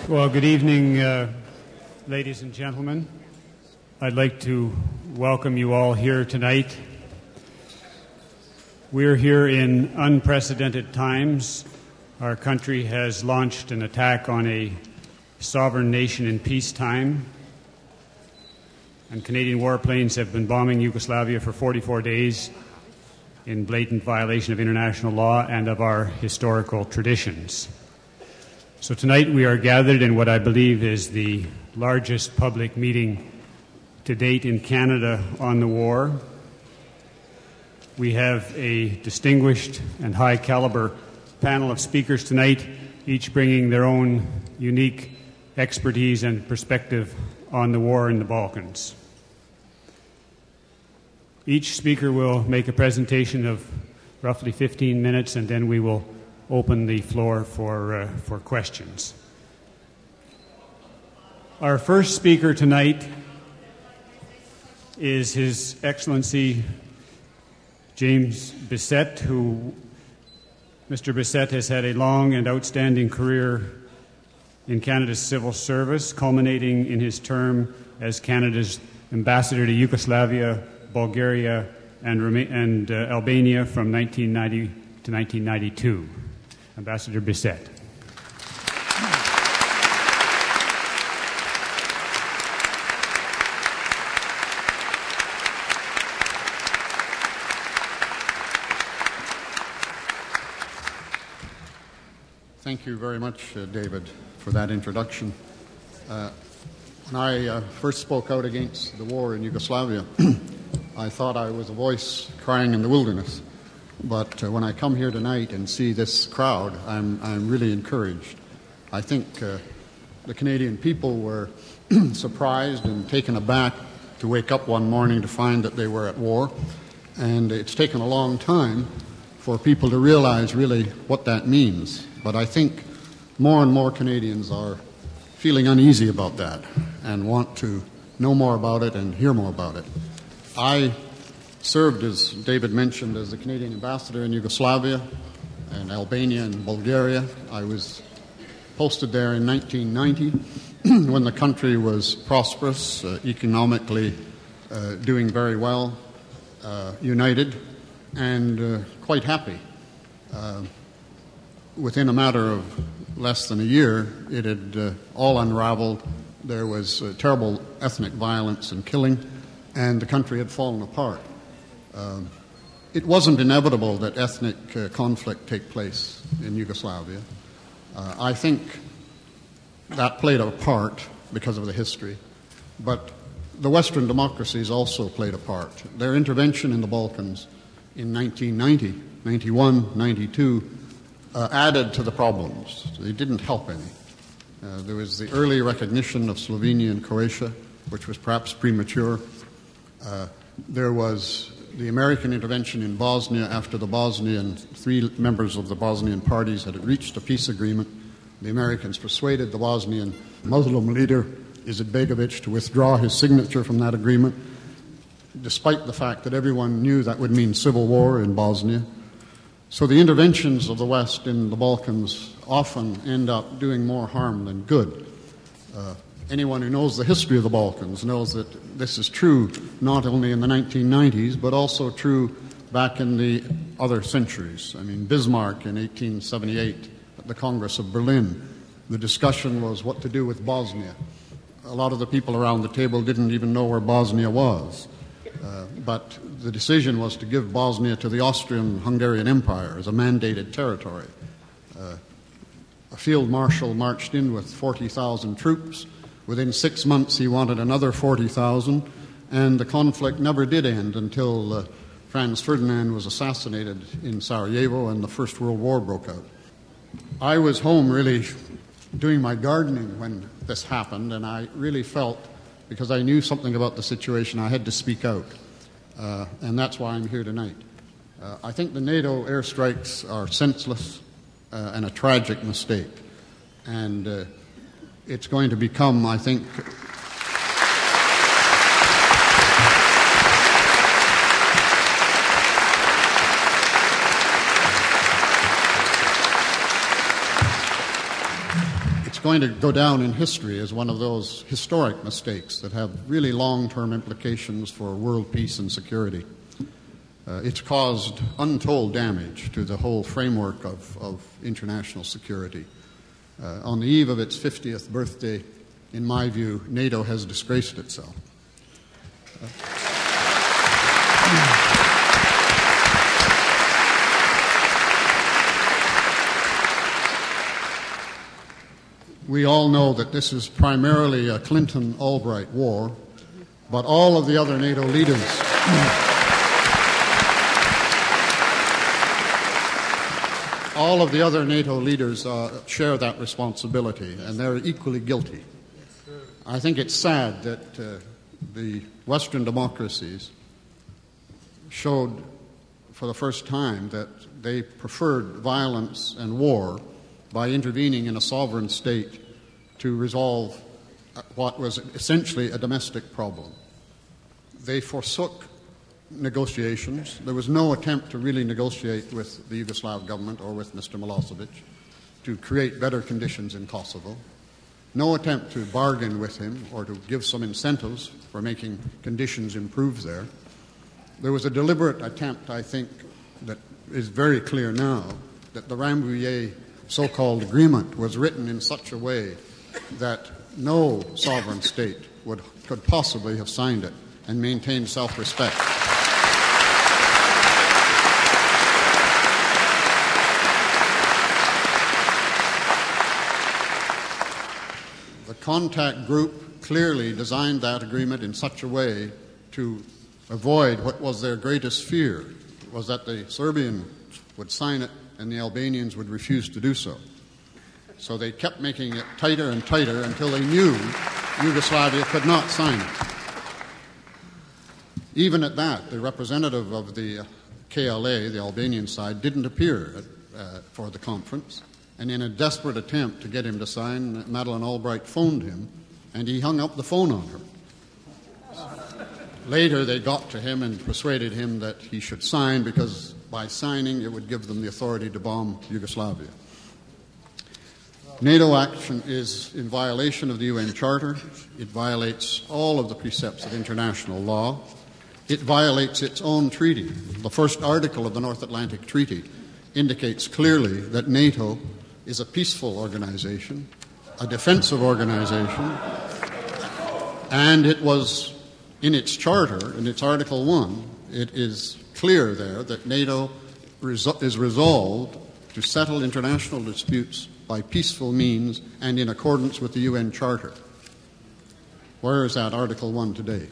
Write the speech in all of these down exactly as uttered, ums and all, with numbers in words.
Well, good evening, uh, ladies and gentlemen. I'd like to welcome you all here tonight. We're here in unprecedented times. Our country has launched an attack on a sovereign nation in peacetime, and Canadian warplanes have been bombing Yugoslavia for forty-four days in blatant violation of international law and of our historical traditions. So tonight we are gathered in what I believe is the largest public meeting to date in Canada on the war. We have a distinguished and high-caliber panel of speakers tonight, each bringing their own unique expertise and perspective on the war in the Balkans. Each speaker will make a presentation of roughly fifteen minutes, and then we will open the floor for, uh, for questions. Our first speaker tonight is His Excellency James Bissett, who Mister Bissett has had a long and outstanding career in Canada's civil service, culminating in his term as Canada's ambassador to Yugoslavia, Bulgaria, and, Roma- and uh, Albania from nineteen ninety to nineteen ninety-two. Ambassador Bissett. Thank you very much, uh, David, for that introduction. Uh, when I uh, first spoke out against the war in Yugoslavia, I thought I was a voice crying in the wilderness. But uh, when I come here tonight and see this crowd, I'm, I'm really encouraged. I think uh, the Canadian people were surprised and taken aback to wake up one morning to find that they were at war. And it's taken a long time for people to realize really what that means. But I think more and more Canadians are feeling uneasy about that and want to know more about it and hear more about it. I served, as David mentioned, as the Canadian ambassador in Yugoslavia and Albania and Bulgaria. I was posted there in nineteen ninety when the country was prosperous, uh, economically uh, doing very well, uh, united, and uh, quite happy. Uh, within a matter of less than a year, it had uh, all unraveled. There was uh, terrible ethnic violence and killing, and the country had fallen apart. Um, it wasn't inevitable that ethnic uh, conflict take place in Yugoslavia. Uh, I think that played a part because of the history, but the Western democracies also played a part. Their intervention in the Balkans in nineteen ninety, ninety-one, ninety-two uh, added to the problems. They didn't help any. Uh, there was the early recognition of Slovenia and Croatia, which was perhaps premature. Uh, there was the American intervention in Bosnia after the Bosnian, three members of the Bosnian parties had reached a peace agreement. The Americans persuaded the Bosnian Muslim leader, Izetbegovic, to withdraw his signature from that agreement, despite the fact that everyone knew that would mean civil war in Bosnia. So the interventions of the West in the Balkans often end up doing more harm than good. Uh, Anyone who knows the history of the Balkans knows that this is true not only in the nineteen nineties, but also true back in the other centuries. I mean, Bismarck in eighteen seventy-eight at the Congress of Berlin, the discussion was what to do with Bosnia. A lot of the people around the table didn't even know where Bosnia was. Uh, but the decision was to give Bosnia to the Austrian-Hungarian Empire as a mandated territory. Uh, a field marshal marched in with forty thousand troops. Within six months, he wanted another forty thousand, and the conflict never did end until uh, Franz Ferdinand was assassinated in Sarajevo and the First World War broke out. I was home really doing my gardening when this happened, and I really felt, because I knew something about the situation, I had to speak out, uh, and that's why I'm here tonight. Uh, I think the NATO airstrikes are senseless uh, and a tragic mistake, and uh, it's going to become, I think, going to go down in history as one of those historic mistakes that have really long-term implications for world peace and security. Uh, it's caused untold damage to the whole framework of, of international security. Uh, on the eve of its fiftieth birthday, in my view, NATO has disgraced itself. Uh, We all know that this is primarily a Clinton-Albright war, but all of the other NATO leaders all of the other NATO leaders uh, share that responsibility, and they're equally guilty. I think it's sad that uh, the Western democracies showed for the first time that they preferred violence and war by intervening in a sovereign state to resolve what was essentially a domestic problem. They forsook negotiations. There was no attempt to really negotiate with the Yugoslav government or with Mister Milosevic to create better conditions in Kosovo. No attempt to bargain with him or to give some incentives for making conditions improve there. There was a deliberate attempt, I think, that is very clear now, that the Rambouillet so-called agreement was written in such a way that no sovereign state would, could possibly have signed it and maintained self-respect. The contact group clearly designed that agreement in such a way to avoid what was their greatest fear, was that the Serbians would sign it and the Albanians would refuse to do so. So they kept making it tighter and tighter until they knew Yugoslavia could not sign it. Even at that, the representative of the K L A, the Albanian side, didn't appear at, uh, for the conference. And in a desperate attempt to get him to sign, Madeleine Albright phoned him, and he hung up the phone on her. Later, they got to him and persuaded him that he should sign because by signing, it would give them the authority to bomb Yugoslavia. NATO action is in violation of the U N Charter. It violates all of the precepts of international law. It violates its own treaty. The first article of the North Atlantic Treaty indicates clearly that NATO is a peaceful organization, a defensive organization, and it was in its charter, in its Article one, it is clear there that NATO resol- is resolved to settle international disputes by peaceful means and in accordance with the U N Charter. Where is that Article one today?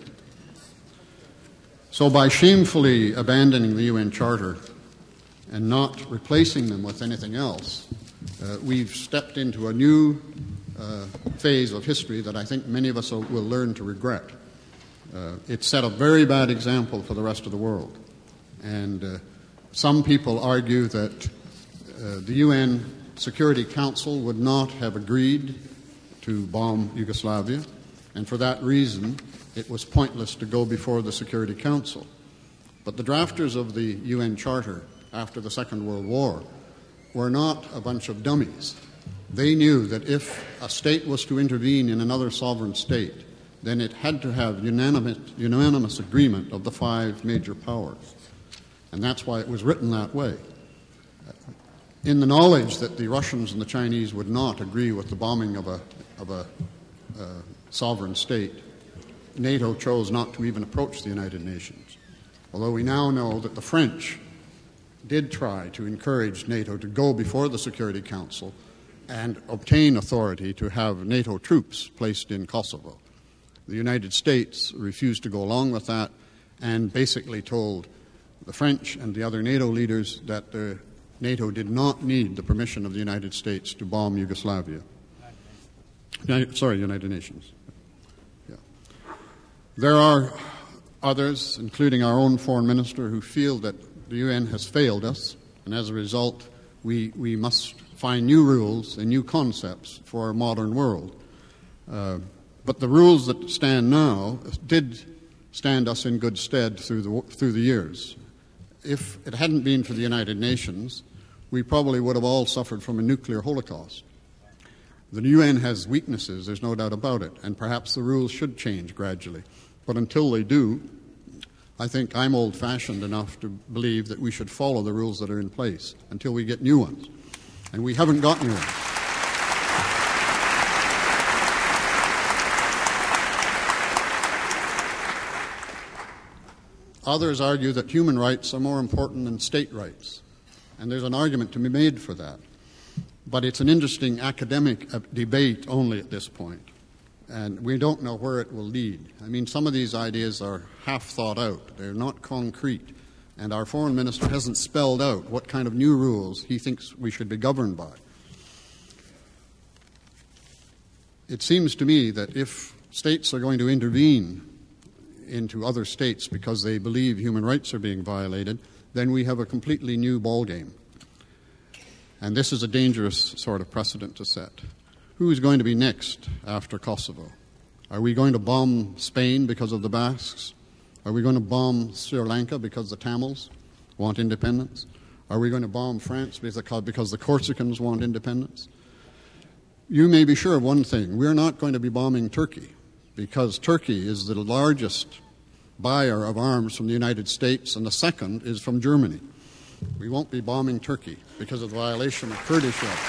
So by shamefully abandoning the U N Charter and not replacing them with anything else, uh, we've stepped into a new uh, phase of history that I think many of us will learn to regret. Uh, it set a very bad example for the rest of the world. And uh, some people argue that uh, the U N Security Council would not have agreed to bomb Yugoslavia, and for that reason, it was pointless to go before the Security Council. But the drafters of the U N Charter after the Second World War were not a bunch of dummies. They knew that if a state was to intervene in another sovereign state, then it had to have unanimous, unanimous agreement of the five major powers. And that's why it was written that way. In the knowledge that the Russians and the Chinese would not agree with the bombing of a, of a uh, sovereign state, NATO chose not to even approach the United Nations. Although we now know that the French did try to encourage NATO to go before the Security Council and obtain authority to have NATO troops placed in Kosovo. The United States refused to go along with that and basically told the French and the other NATO leaders that the NATO did not need the permission of the United States to bomb Yugoslavia. United, sorry, United Nations. Yeah. There are others, including our own foreign minister, who feel that the U N has failed us, and as a result, we, we must find new rules and new concepts for our modern world. Uh, but the rules that stand now did stand us in good stead through the, through the years. If it hadn't been for the United Nations, we probably would have all suffered from a nuclear holocaust. The U N has weaknesses, there's no doubt about it, and perhaps the rules should change gradually. But until they do, I think I'm old-fashioned enough to believe that we should follow the rules that are in place until we get new ones. And we haven't got new ones. Others argue that human rights are more important than state rights, and there's an argument to be made for that. But it's an interesting academic debate only at this point, and we don't know where it will lead. I mean, some of these ideas are half thought out. They're not concrete, and our foreign minister hasn't spelled out what kind of new rules he thinks we should be governed by. It seems to me that if states are going to intervene into other states because they believe human rights are being violated, then we have a completely new ballgame. And this is a dangerous sort of precedent to set. Who is going to be next after Kosovo? Are we going to bomb Spain because of the Basques? Are we going to bomb Sri Lanka because the Tamils want independence? Are we going to bomb France because the Corsicans want independence? You may be sure of one thing. We're not going to be bombing Turkey, because Turkey is the largest buyer of arms from the United States, and the second is from Germany. We won't be bombing Turkey because of the violation of Kurdish rights.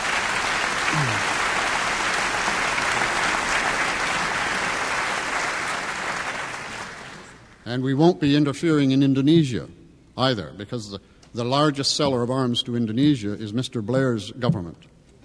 And we won't be interfering in Indonesia either, because the, the largest seller of arms to Indonesia is Mister Blair's government.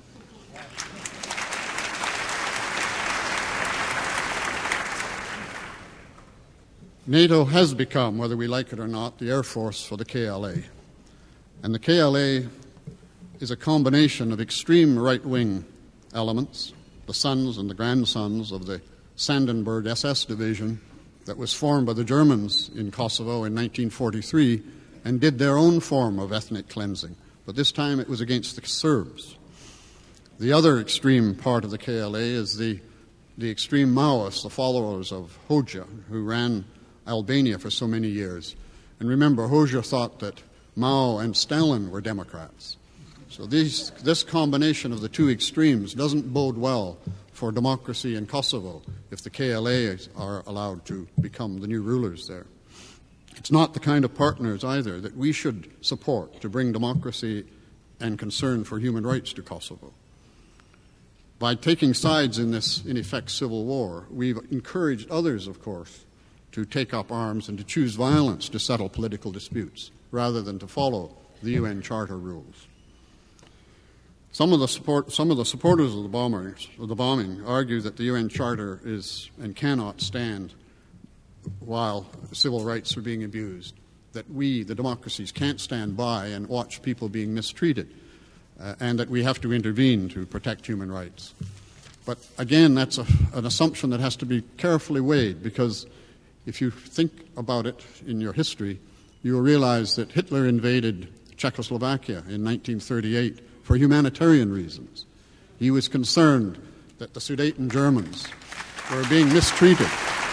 NATO has become, whether we like it or not, the air force for the K L A. And the K L A is a combination of extreme right-wing elements, the sons and the grandsons of the Sandenberg S S division that was formed by the Germans in Kosovo in nineteen forty-three and did their own form of ethnic cleansing. But this time it was against the Serbs. The other extreme part of the K L A is the, the extreme Maoists, the followers of Hoxha, who ran Albania for so many years. And remember, Hoxha thought that Mao and Stalin were Democrats. So these, this combination of the two extremes doesn't bode well for democracy in Kosovo if the K L A are allowed to become the new rulers there. It's not the kind of partners either that we should support to bring democracy and concern for human rights to Kosovo. By taking sides in this, in effect, civil war, we've encouraged others, of course, to take up arms and to choose violence to settle political disputes, rather than to follow the U N Charter rules. Some of the, support, some of the supporters of the, bombers, of the bombing argue that the U N Charter is and cannot stand while civil rights are being abused, that we, the democracies, can't stand by and watch people being mistreated, uh, and that we have to intervene to protect human rights. But again, that's a, an assumption that has to be carefully weighed, because if you think about it in your history, you will realize that Hitler invaded Czechoslovakia in nineteen thirty-eight for humanitarian reasons. He was concerned that the Sudeten Germans were being mistreated.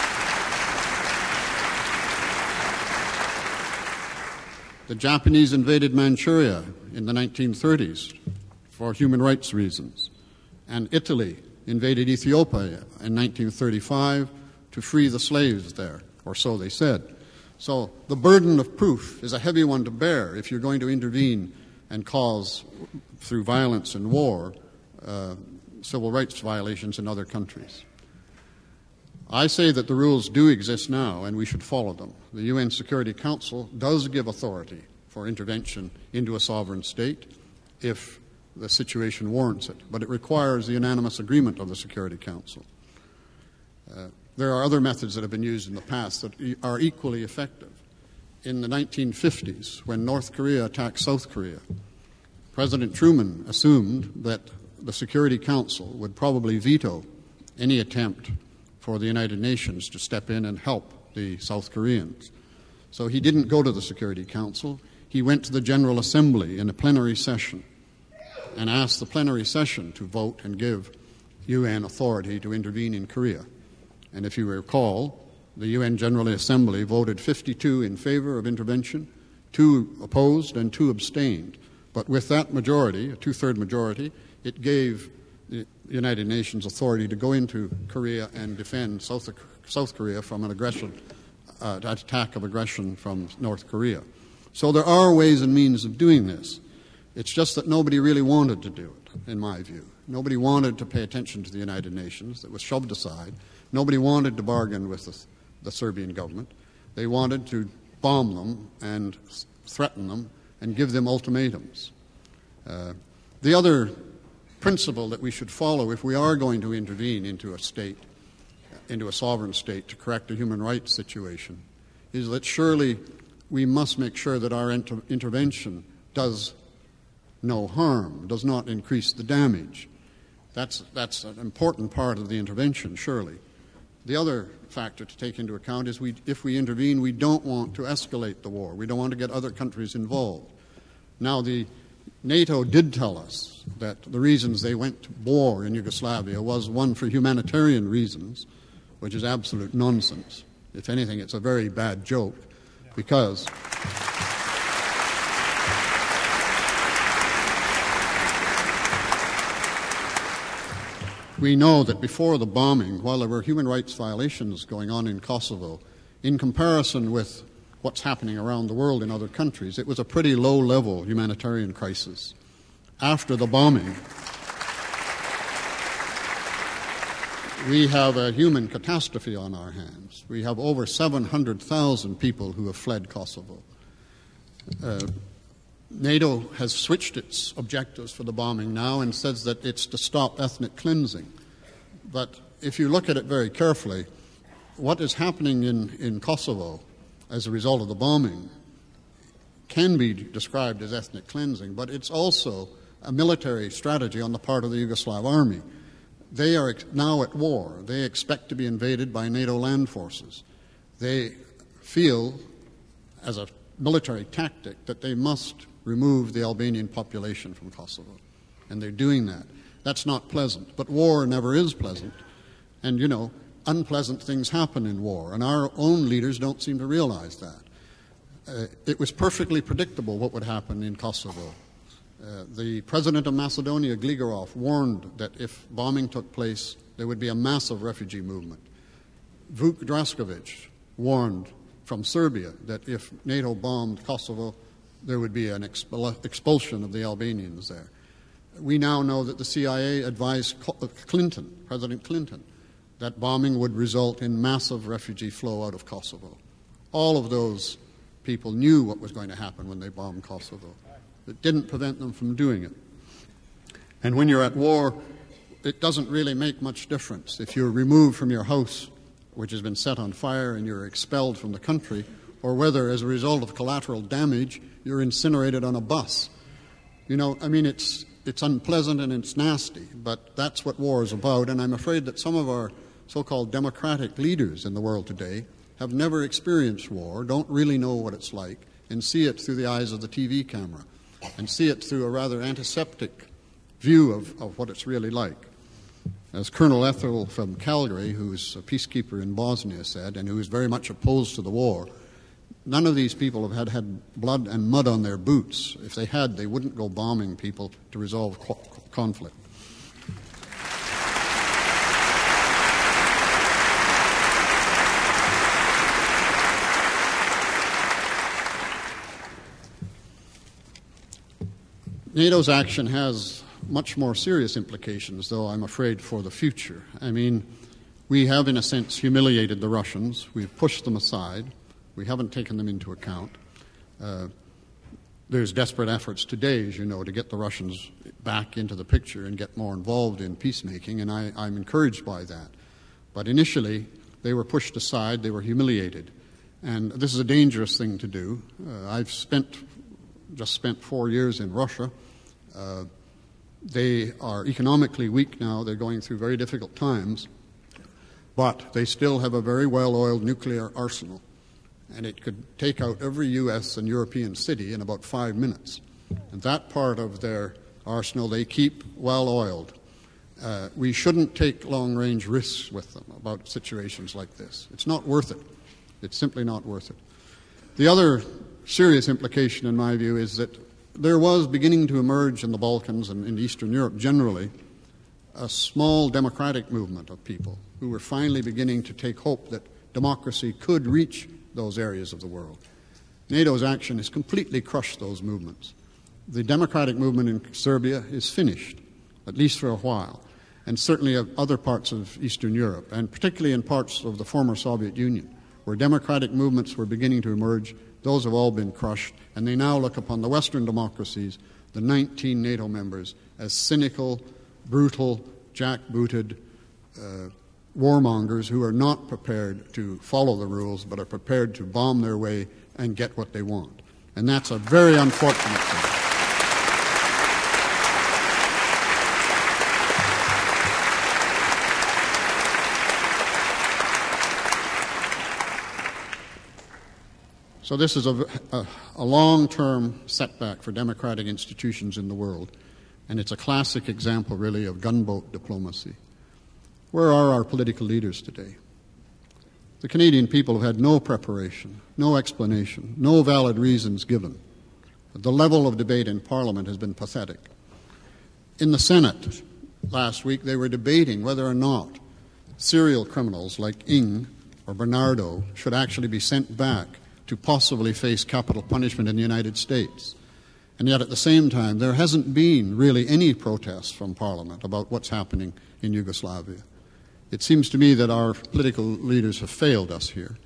The Japanese invaded Manchuria in the nineteen thirties for human rights reasons. And Italy invaded Ethiopia in nineteen thirty-five to free the slaves there, or so they said. So the burden of proof is a heavy one to bear if you're going to intervene and cause, through violence and war, uh, civil rights violations in other countries. I say that the rules do exist now, and we should follow them. The U N Security Council does give authority for intervention into a sovereign state if the situation warrants it, but it requires the unanimous agreement of the Security Council. Uh, there are other methods that have been used in the past that e- are equally effective. In the nineteen fifties, when North Korea attacked South Korea, President Truman assumed that the Security Council would probably veto any attempt for the United Nations to step in and help the South Koreans. So he didn't go to the Security Council. He went to the General Assembly in a plenary session and asked the plenary session to vote and give U N authority to intervene in Korea. And if you recall, the U N General Assembly voted fifty-two in favor of intervention, two opposed, and two abstained. But with that majority, a two-third majority, it gave the United Nations authority to go into Korea and defend South, South Korea from an aggression, uh, attack of aggression from North Korea. So there are ways and means of doing this. It's just that nobody really wanted to do it, in my view. Nobody wanted to pay attention to the United Nations. It was shoved aside. Nobody wanted to bargain with the, the Serbian government. They wanted to bomb them and threaten them and give them ultimatums. Uh, the other principle that we should follow if we are going to intervene into a state, into a sovereign state to correct a human rights situation, is that surely we must make sure that our inter- intervention does no harm, does not increase the damage. That's, that's an important part of the intervention, surely. The other factor to take into account is we, if we intervene, we don't want to escalate the war. We don't want to get other countries involved. Now, the NATO did tell us that the reasons they went to war in Yugoslavia was, one, for humanitarian reasons, which is absolute nonsense. If anything, it's a very bad joke, because we know that before the bombing, while there were human rights violations going on in Kosovo, in comparison with what's happening around the world in other countries, it was a pretty low-level humanitarian crisis. After the bombing, we have a human catastrophe on our hands. We have over seven hundred thousand people who have fled Kosovo. Uh, NATO has switched its objectives for the bombing now and says that it's to stop ethnic cleansing. But if you look at it very carefully, what is happening in, in Kosovo as a result of the bombing can be described as ethnic cleansing, but it's also a military strategy on the part of the Yugoslav army. They are now at war. They expect to be invaded by NATO land forces. They feel, as a military tactic, that they must remove the Albanian population from Kosovo. And they're doing that. That's not pleasant. But war never is pleasant. And, you know, unpleasant things happen in war. And our own leaders don't seem to realize that. Uh, it was perfectly predictable what would happen in Kosovo. Uh, the president of Macedonia, Gligorov, warned that if bombing took place, there would be a massive refugee movement. Vuk Draskovic warned from Serbia that if NATO bombed Kosovo, there would be an expel- expulsion of the Albanians there. We now know that the C I A advised Clinton, President Clinton, that bombing would result in massive refugee flow out of Kosovo. All of those people knew what was going to happen when they bombed Kosovo. It didn't prevent them from doing it. And when you're at war, it doesn't really make much difference. If you're removed from your house, which has been set on fire, and you're expelled from the country, or whether, as a result of collateral damage, you're incinerated on a bus. You know, I mean, it's it's unpleasant and it's nasty, but that's what war is about, and I'm afraid that some of our so-called democratic leaders in the world today have never experienced war, don't really know what it's like, and see it through the eyes of the T V camera, and see it through a rather antiseptic view of, of what it's really like. As Colonel Ethel from Calgary, who's a peacekeeper in Bosnia, said, and who is very much opposed to the war, none of these people have had, had blood and mud on their boots. If they had, they wouldn't go bombing people to resolve co- conflict. NATO's action has much more serious implications, though, I'm afraid, for the future. I mean, we have, in a sense, humiliated the Russians. We've pushed them aside. We haven't taken them into account. Uh, there's desperate efforts today, as you know, to get the Russians back into the picture and get more involved in peacemaking, and I, I'm encouraged by that. But initially, they were pushed aside. They were humiliated. And this is a dangerous thing to do. Uh, I've spent, just spent four years in Russia. Uh, They are economically weak now. They're going through very difficult times. But they still have a very well-oiled nuclear arsenal. And it could take out every U S and European city in about five minutes. And that part of their arsenal they keep well-oiled. Uh, we shouldn't take long-range risks with them about situations like this. It's not worth it. It's simply not worth it. The other serious implication, in my view, is that there was beginning to emerge in the Balkans and in Eastern Europe generally a small democratic movement of people who were finally beginning to take hope that democracy could reach those areas of the world. NATO's action has completely crushed those movements. The democratic movement in Serbia is finished, at least for a while, and certainly of other parts of Eastern Europe, and particularly in parts of the former Soviet Union, where democratic movements were beginning to emerge. Those have all been crushed, and they now look upon the Western democracies, the nineteen NATO members, as cynical, brutal, jackbooted uh, warmongers who are not prepared to follow the rules but are prepared to bomb their way and get what they want. And that's a very unfortunate thing. So this is a, a, a long-term setback for democratic institutions in the world, and it's a classic example, really, of gunboat diplomacy. Where are our political leaders today? The Canadian people have had no preparation, no explanation, no valid reasons given. The level of debate in Parliament has been pathetic. In the Senate last week, they were debating whether or not serial criminals like Ng or Bernardo should actually be sent back to possibly face capital punishment in the United States. And yet at the same time, there hasn't been really any protest from Parliament about what's happening in Yugoslavia. It seems to me that our political leaders have failed us here.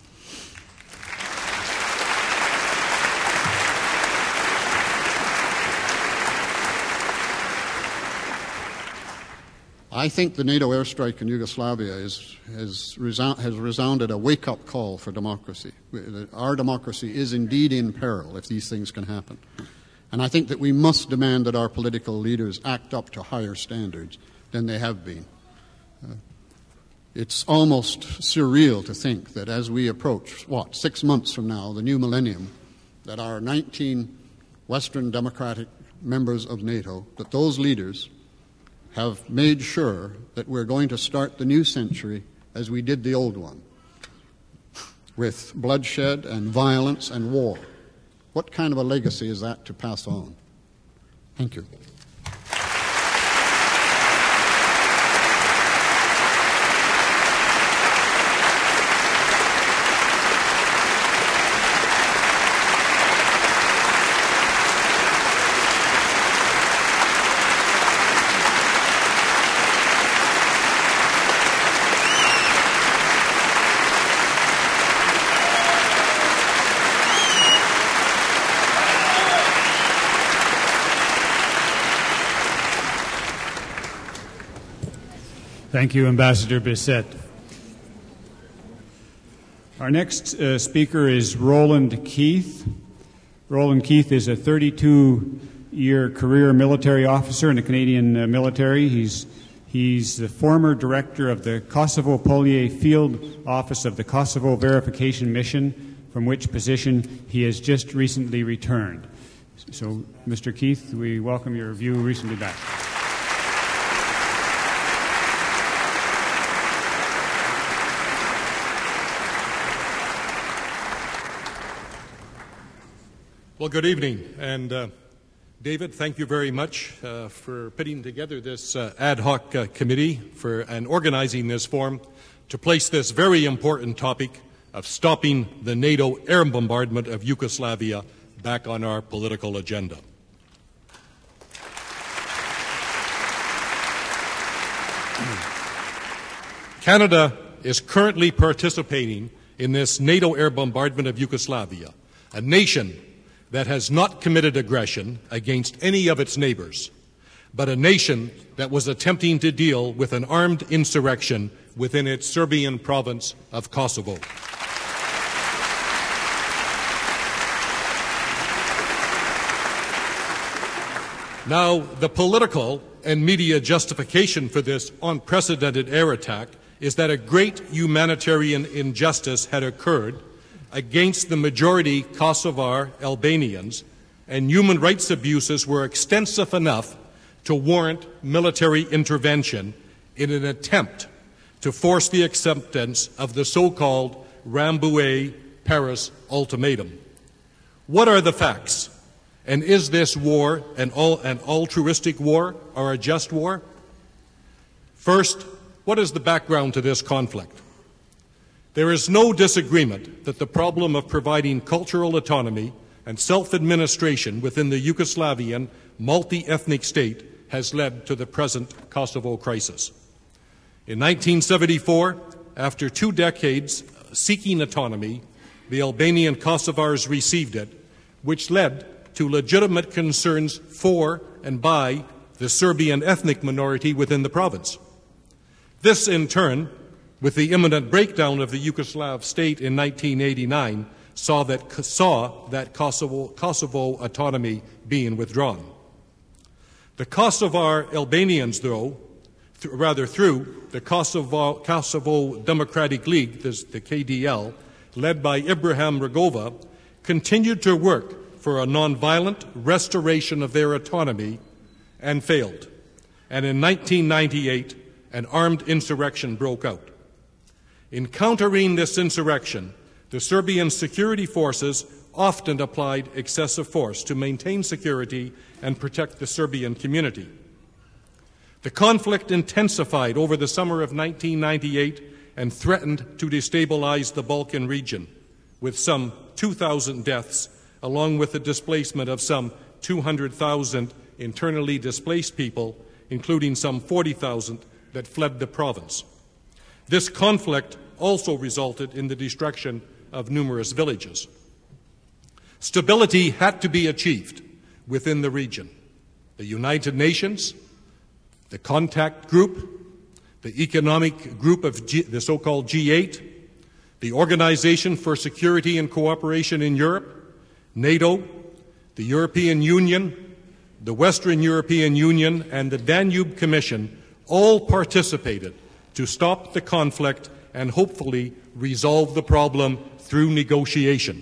I think the NATO airstrike in Yugoslavia is, has, resound, has resounded a wake-up call for democracy. Our democracy is indeed in peril if these things can happen. And I think that we must demand that our political leaders act up to higher standards than they have been. Uh, it's almost surreal to think that as we approach, what, six months from now, the new millennium, that our nineteen Western democratic members of NATO, that those leaders have made sure that we're going to start the new century as we did the old one, with bloodshed and violence and war. What kind of a legacy is that to pass on? Thank you. Thank you, Ambassador Bessette. Our next uh, speaker is Roland Keith. Roland Keith is a thirty-two-year career military officer in the Canadian uh, military. He's, he's the former director of the Kosovo Polier Field Office of the Kosovo Verification Mission, from which position he has just recently returned. So, Mister Keith, we welcome your view recently back. Well, good evening, and uh, David, thank you very much uh, for putting together this uh, ad hoc uh, committee for and organizing this forum to place this very important topic of stopping the NATO air bombardment of Yugoslavia back on our political agenda. Canada is currently participating in this NATO air bombardment of Yugoslavia, a nation that has not committed aggression against any of its neighbors, but a nation that was attempting to deal with an armed insurrection within its Serbian province of Kosovo. Now, the political and media justification for this unprecedented air attack is that a great humanitarian injustice had occurred against the majority Kosovar Albanians, and human rights abuses were extensive enough to warrant military intervention in an attempt to force the acceptance of the so-called Rambouillet-Paris ultimatum. What are the facts? And is this war an, al- an altruistic war or a just war? First, what is the background to this conflict? There is no disagreement that the problem of providing cultural autonomy and self-administration within the Yugoslavian multi-ethnic state has led to the present Kosovo crisis. In nineteen seventy-four, after two decades seeking autonomy, the Albanian Kosovars received it, which led to legitimate concerns for and by the Serbian ethnic minority within the province. This, in turn, with the imminent breakdown of the Yugoslav state in nineteen eighty-nine, saw that, saw that Kosovo, Kosovo autonomy being withdrawn. The Kosovar Albanians, though, th- rather through the Kosovo, Kosovo Democratic League, the, the K D L, led by Ibrahim Rugova, continued to work for a nonviolent restoration of their autonomy and failed. And in nineteen ninety-eight, an armed insurrection broke out. In countering this insurrection, the Serbian security forces often applied excessive force to maintain security and protect the Serbian community. The conflict intensified over the summer of nineteen ninety-eight and threatened to destabilize the Balkan region, with some two thousand deaths, along with the displacement of some two hundred thousand internally displaced people, including some forty thousand that fled the province. This conflict also resulted in the destruction of numerous villages. Stability had to be achieved within the region. The United Nations, the Contact Group, the Economic Group of G, the so-called G eight, the Organization for Security and Cooperation in Europe, NATO, the European Union, the Western European Union, and the Danube Commission all participated to stop the conflict and hopefully resolve the problem through negotiation.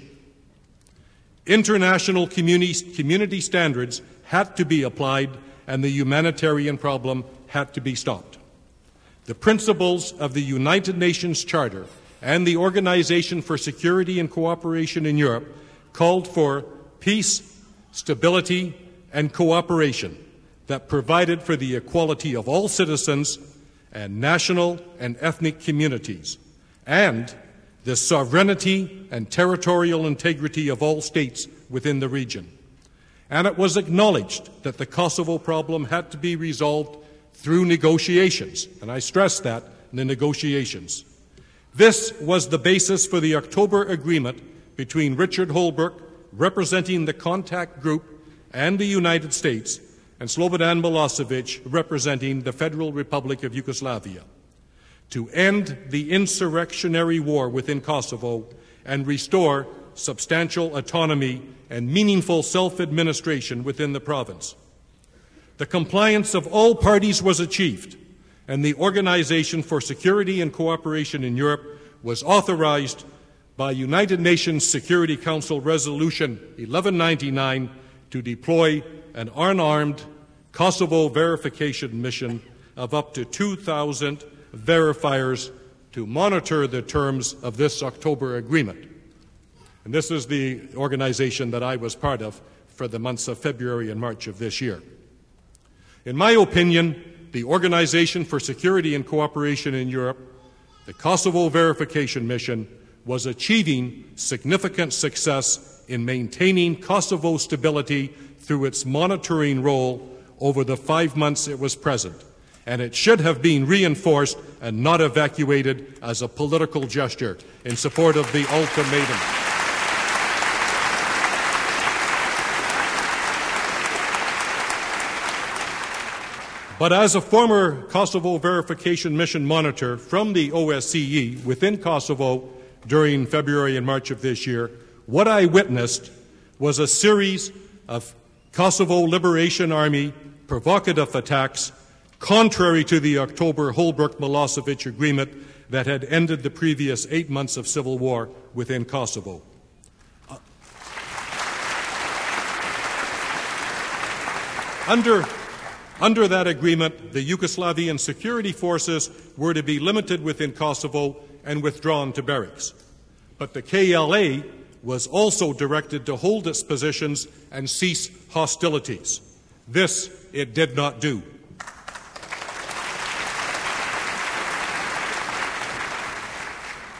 International community, community standards had to be applied, and the humanitarian problem had to be stopped. The principles of the United Nations Charter and the Organization for Security and Cooperation in Europe called for peace, stability, and cooperation that provided for the equality of all citizens and national and ethnic communities, and the sovereignty and territorial integrity of all states within the region. And it was acknowledged that the Kosovo problem had to be resolved through negotiations, and I stress that, the negotiations. This was the basis for the October agreement between Richard Holbrooke, representing the Contact Group and the United States, and Slobodan Milosevic, representing the Federal Republic of Yugoslavia, to end the insurrectionary war within Kosovo and restore substantial autonomy and meaningful self-administration within the province. The compliance of all parties was achieved, and the Organization for Security and Cooperation in Europe was authorized by United Nations Security Council Resolution eleven ninety-nine to deploy an unarmed Kosovo verification mission of up to two thousand verifiers to monitor the terms of this October agreement. And this is the organization that I was part of for the months of February and March of this year. In my opinion, the Organization for Security and Cooperation in Europe, the Kosovo verification mission, was achieving significant success in maintaining Kosovo stability through its monitoring role over the five months it was present, and it should have been reinforced and not evacuated as a political gesture in support of the ultimatum. But as a former Kosovo verification mission monitor from the O S C E within Kosovo during February and March of this year, what I witnessed was a series of Kosovo Liberation Army provocative attacks contrary to the October Holbrooke-Milosevic agreement that had ended the previous eight months of civil war within Kosovo. Uh, under, under that agreement, the Yugoslavian security forces were to be limited within Kosovo and withdrawn to barracks. But the K L A was also directed to hold its positions and cease hostilities. This it did not do.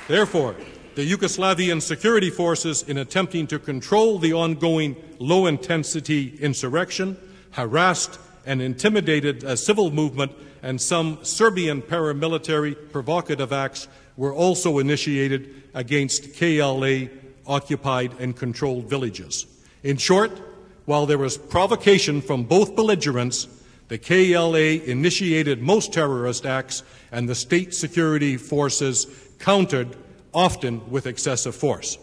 Therefore, the Yugoslavian security forces, in attempting to control the ongoing low-intensity insurrection, harassed and intimidated a civil movement, and some Serbian paramilitary provocative acts were also initiated against K L A-occupied and controlled villages. In short, while there was provocation from both belligerents, the K L A initiated most terrorist acts, and the state security forces countered, often with excessive force.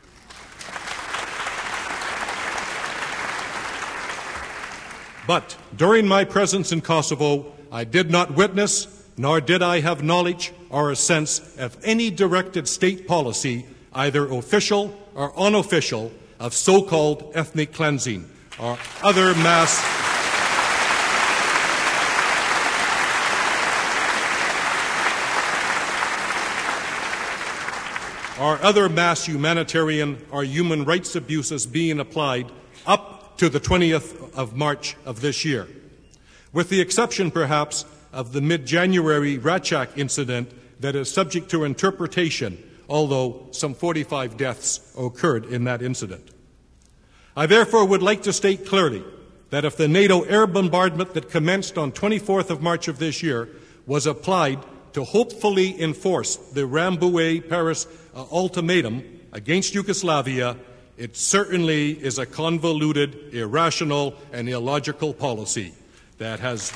But during my presence in Kosovo, I did not witness, nor did I have knowledge or a sense of any directed state policy, either official or unofficial, of so-called ethnic cleansing or other mass or other mass humanitarian or human rights abuses being applied up to the twentieth of March of this year, with the exception, perhaps, of the mid-January Rachak incident that is subject to interpretation, although some forty-five deaths occurred in that incident. I therefore would like to state clearly that if the NATO air bombardment that commenced on twenty-fourth of March of this year was applied to hopefully enforce the Rambouillet-Paris uh, ultimatum against Yugoslavia, it certainly is a convoluted, irrational, and illogical policy that has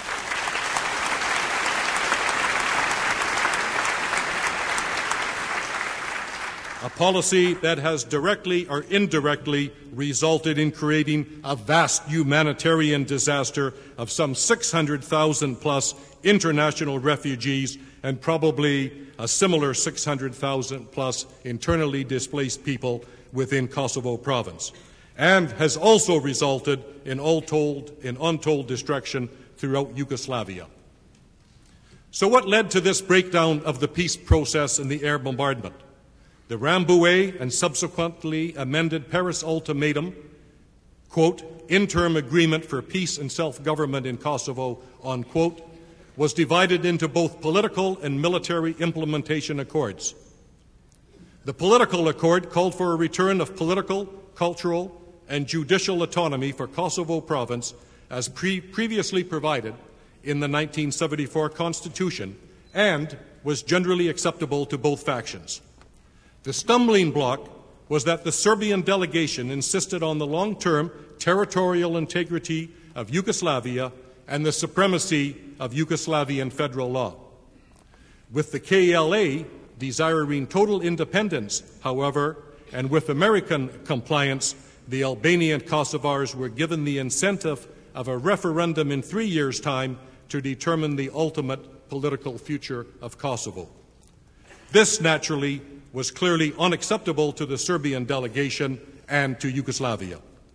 a policy that has directly or indirectly resulted in creating a vast humanitarian disaster of some six hundred thousand plus international refugees and probably a similar six hundred thousand plus internally displaced people within Kosovo province, and has also resulted in, all told, in untold destruction throughout Yugoslavia. So what led to this breakdown of the peace process in the air bombardment? The Rambouillet and subsequently amended Paris ultimatum, quote, interim agreement for peace and self-government in Kosovo, unquote, was divided into both political and military implementation accords. The political accord called for a return of political, cultural, and judicial autonomy for Kosovo province as pre- previously provided in the nineteen seventy-four Constitution and was generally acceptable to both factions. The stumbling block was that the Serbian delegation insisted on the long-term territorial integrity of Yugoslavia and the supremacy of Yugoslavian federal law. With the K L A desiring total independence, however, and with American compliance, the Albanian Kosovars were given the incentive of a referendum in three years' time to determine the ultimate political future of Kosovo. This, naturally, was clearly unacceptable to the Serbian delegation and to Yugoslavia.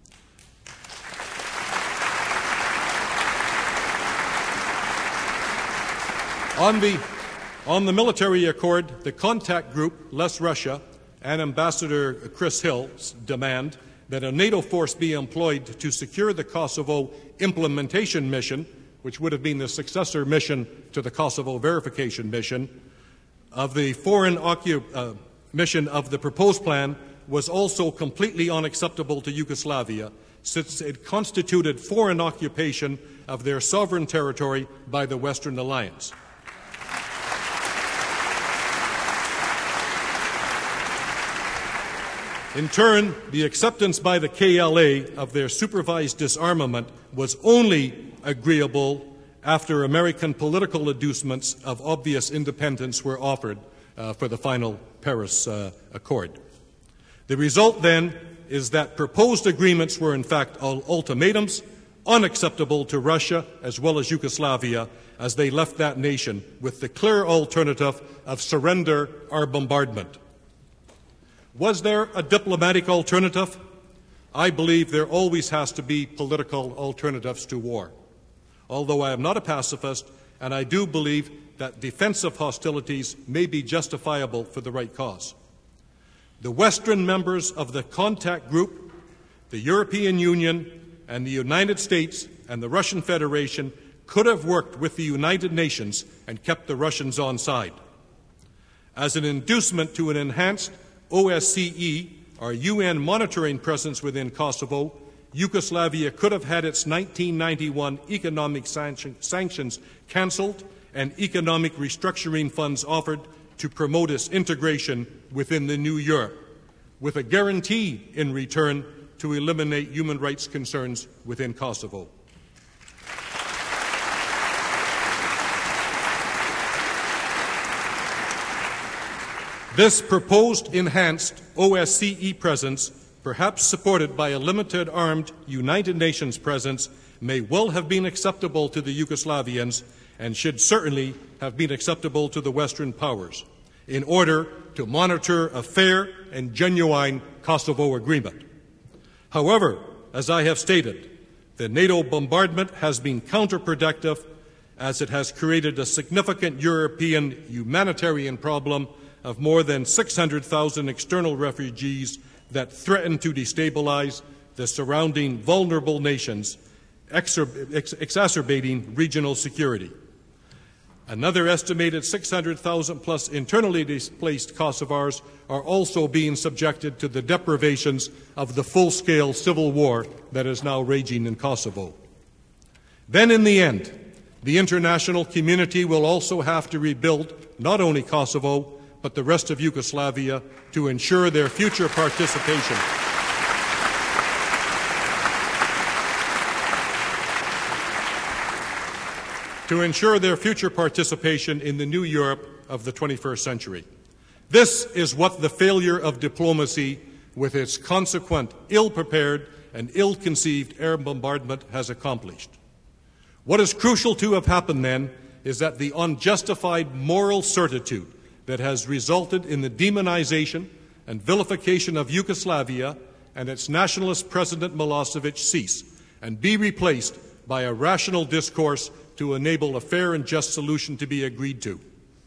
On the, on the military accord, the contact group, Less Russia, and Ambassador Chris Hill's demand that a NATO force be employed to secure the Kosovo implementation mission, which would have been the successor mission to the Kosovo verification mission, of the foreign occup- uh, mission of the proposed plan was also completely unacceptable to Yugoslavia, since it constituted foreign occupation of their sovereign territory by the Western Alliance. In turn, the acceptance by the K L A of their supervised disarmament was only agreeable after American political inducements of obvious independence were offered uh, for the final Paris uh, Accord. The result, then, is that proposed agreements were in fact ultimatums, unacceptable to Russia as well as Yugoslavia, as they left that nation with the clear alternative of surrender or bombardment. Was there a diplomatic alternative? I believe there always has to be political alternatives to war. Although I am not a pacifist, and I do believe that defensive hostilities may be justifiable for the right cause. The Western members of the contact group, the European Union, and the United States and the Russian Federation could have worked with the United Nations and kept the Russians on side. As an inducement to an enhanced O S C E, or U N monitoring presence within Kosovo, Yugoslavia could have had its nineteen ninety-one economic sanction, sanctions cancelled and economic restructuring funds offered to promote its integration within the new Europe, with a guarantee in return to eliminate human rights concerns within Kosovo. This proposed enhanced O S C E presence, perhaps supported by a limited armed United Nations presence, may well have been acceptable to the Yugoslavians and should certainly have been acceptable to the Western powers in order to monitor a fair and genuine Kosovo agreement. However, as I have stated, the NATO bombardment has been counterproductive as it has created a significant European humanitarian problem of more than six hundred thousand external refugees that threaten to destabilize the surrounding vulnerable nations, exacerbating regional security. Another estimated six hundred thousand plus internally displaced Kosovars are also being subjected to the deprivations of the full-scale civil war that is now raging in Kosovo. Then in the end, the international community will also have to rebuild not only Kosovo, but the rest of Yugoslavia to ensure their future participation. to ensure their future participation in the new Europe of the twenty-first century. This is what the failure of diplomacy, with its consequent ill-prepared and ill-conceived air bombardment, has accomplished. What is crucial to have happened then is that the unjustified moral certitude that has resulted in the demonization and vilification of Yugoslavia and its nationalist President Milosevic cease and be replaced by a rational discourse to enable a fair and just solution to be agreed to.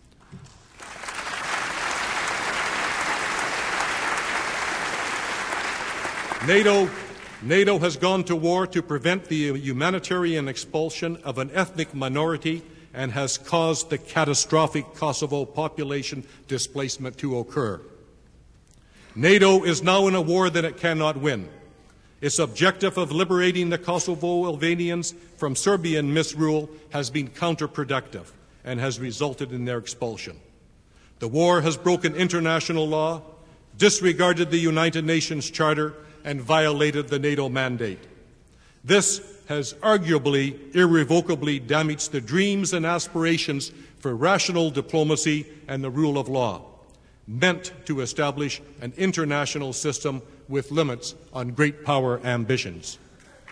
NATO, NATO has gone to war to prevent the humanitarian expulsion of an ethnic minority and has caused the catastrophic Kosovo population displacement to occur. NATO is now in a war that it cannot win. Its objective of liberating the Kosovo Albanians from Serbian misrule has been counterproductive and has resulted in their expulsion. The war has broken international law, disregarded the United Nations Charter, and violated the NATO mandate. This has arguably irrevocably damaged the dreams and aspirations for rational diplomacy and the rule of law, meant to establish an international system with limits on great power ambitions.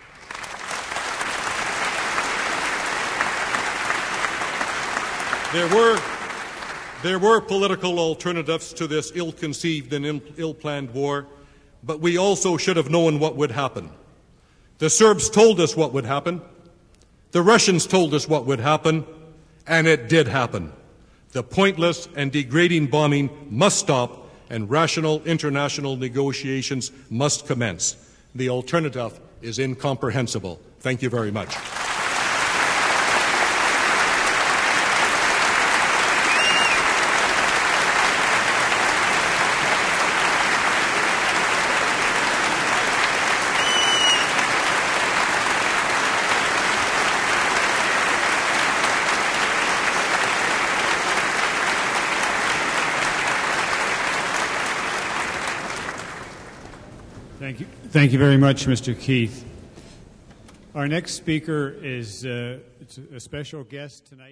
There were, there were political alternatives to this ill-conceived and ill-planned war, but we also should have known what would happen. The Serbs told us what would happen. The Russians told us what would happen, and it did happen. The pointless and degrading bombing must stop, and rational international negotiations must commence. The alternative is incomprehensible. Thank you very much. Thank you. Thank you very much, Mister Keith. Our next speaker is uh, a special guest tonight.